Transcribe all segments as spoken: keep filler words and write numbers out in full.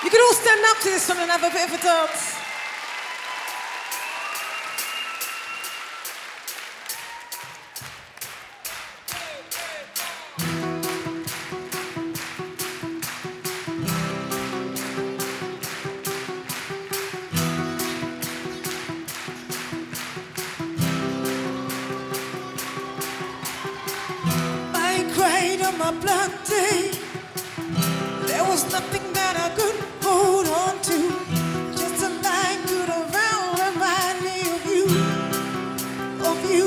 You can all stand up to this one and have a bit of a dance. I cried on my black day. There was nothing that I could hold on to. Just a line could around remind me of you, of you.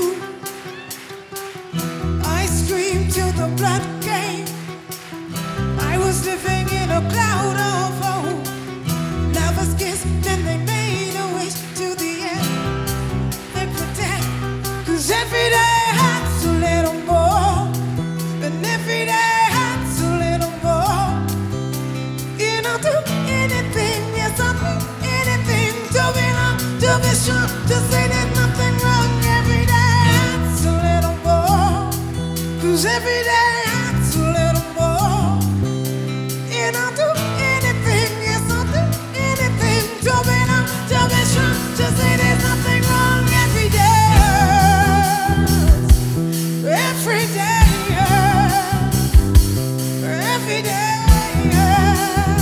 I screamed till the blood came. I was living in a cloud of hope. Lovers kissed, then they made a wish to the end. They pretend, 'cause every day hurts a little more. And every day hurts a little more. And I'll do anything, yes, I'll do anything to be loved, to be sure, to say there's nothing wrong. Every day hurts a little more. 'Cause every day hurts a little more. And I'll do anything, yes, I'll do anything to be loved, to be sure, to say there's nothing wrong. Every day hurts. Every day hurts. Every day hurts.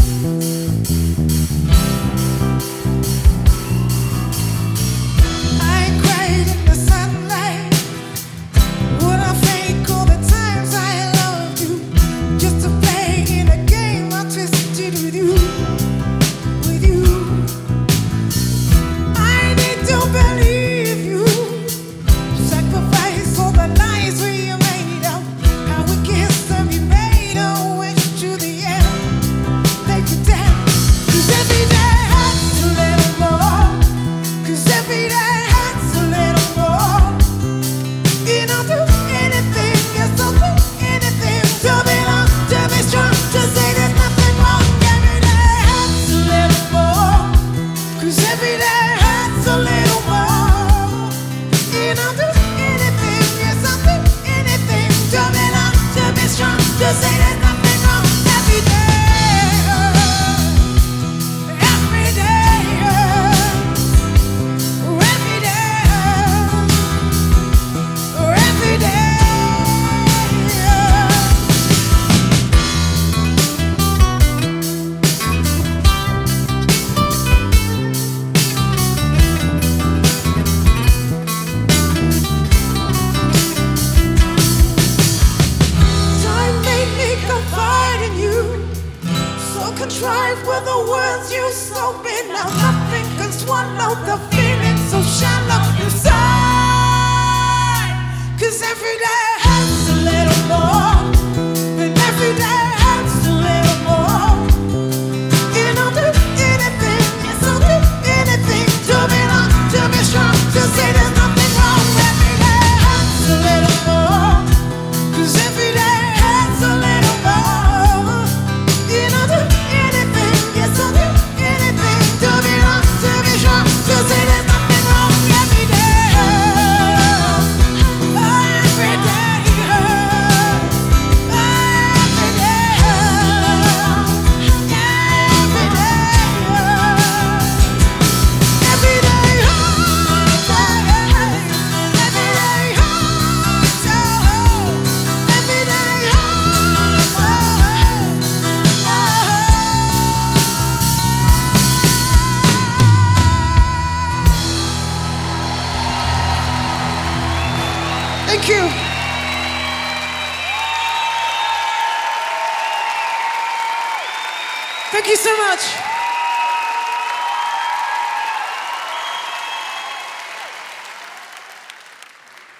I cried in the sunlight. Would I fake all the times I loved you, just to play in a game I twisted with you, with you? I need to believe you. Sacrifice all the lies we made up. How we kissed and we made a wish to the end. They pretend, 'cause every day hurts a little more. 'Cause every day hurts a little more. And I'll do anything, yes, I'll do anything to be loved, to be strong, to say there's nothing wrong. Every day hurts a little more. 'Cause every day hurts a little more. And I'll do anything, yes, I'll do anything to be loved, to be strong, to say there's nothing wrong. Every day hurts. Every day hurts. Every day hurts. Every day hurts. Time made me confide in you. So contrived were the words you spoke me. Now nothing can swallow the feeling so shallow inside. 'Cause every day hurts a little more. And every day hurts a little more. And I'll do anything, yes, I'll do anything to be loved, to be strong, to say there's nothing wrong. Every day hurts a little more. 'Cause every day hurts a little more. And I'll do anything, yes, I'll do anything to be loved, to be strong, to say there's nothing wrong. Every day hurts. Oh, every day hurts. Oh, every day hurts. Every day hurts. Every day hurts. Every day hurts. Oh, every day hurts. Oh, Thank you. Thank you so much.